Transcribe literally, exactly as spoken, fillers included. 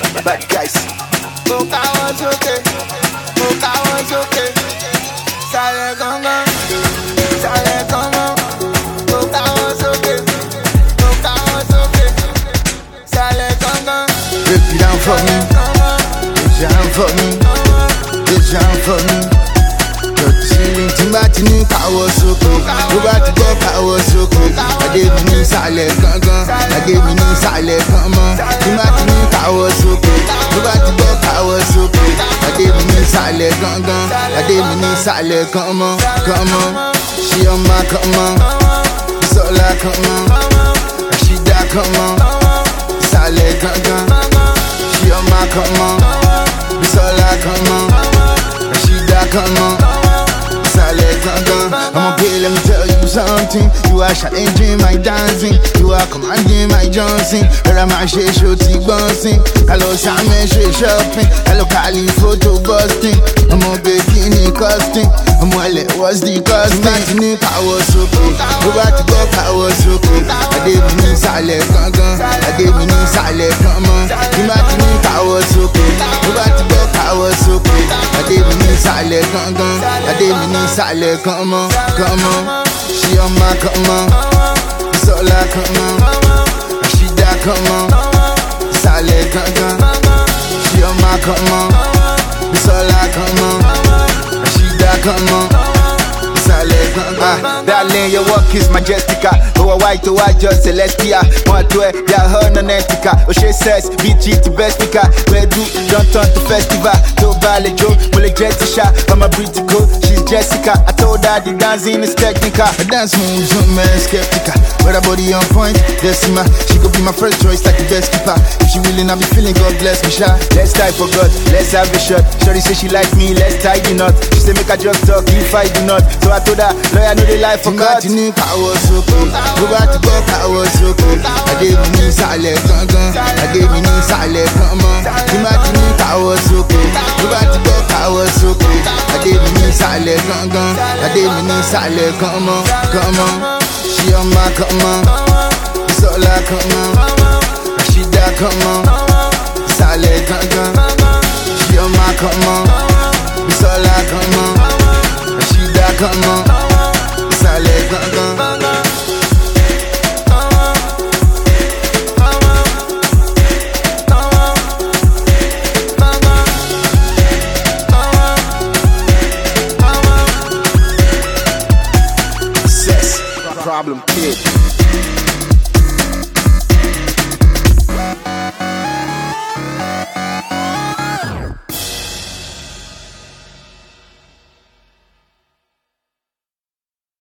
bad guys. Boca was okay, Boca was okay. Sale gongo, sale gongo. Boca was okay, Boca was okay. Sale gongo. Break it down for me, break it down for me, break it down for me. Ceiling timati ni kawo soko, tó bá ti gbọ́ kawo soko. Adé mi ní sàlẹ̀ gangan, adé mi ní sàlẹ̀ ganmọ́. Timati ni kawo soko, tó bá ti gbọ́ kawo soko. Adé mi ní sàlẹ̀ gangan, adé mi ní sàlẹ̀ ganmọ́, ganmọ́. She on my ganmọ́, Bisola ganmọ́, Rashida ganmọ́, sàlẹ̀ gangan. She on my ganmọ́, Bisola ganmọ́, Rashida ganmọ́. I'ma pay, let me tell you something. You are challenging my dancing, you are commanding my Johnson. Pero I'm a shit show T-Bouncing. Hello Simon, shit shopping. Hello Cali, photo busting. I'm a bikini costume. I'm well, it was the costume. Timati power soko, go back to go power soko. I did me sale gangan, I did me sale gangan. Timati power soko, go back to go power soko. I did me sale gangan, I did me sale gangan, gangan. She on my gangan, Bisola gangan, Rashida gangan, sale gangan. She on my gangan, Bisola gangan, Rashida gangan. Ah, darling, your work is majestica. Oh, white to white, just celestia. One to it, yeah, her nanetica. Oh, she says, B G to best speaker. Where do don't turn to festival. To ballet joke, will it get shot? I'm a pretty cool, she's Jessica. I told her the dancing is technical. Her dance moves, on man, skeptical. But her body on point, decima. She could be my first choice, like the best keeper. If she willing, I'll be feeling God bless me, sha. Let's die for God, let's have a shot. Shorty say she like me, let's tie the knot. She say make her just talk, if I do not. So I told her, lawyer know the life for God. Timati ni kawo soko, go back to go kawo soko. Adé mi ní sàlẹ̀ gangan, adé mi ní sàlẹ̀ ganmọ́. Timati ni kawo soko, go back to go kawo soko. Adé mi ní sàlẹ̀ gangan, adé mi ní sàlẹ̀ ganmọ́, ganmọ́. She on my ganmọ́, Bisola ganmọ́, Rashida ganmọ́,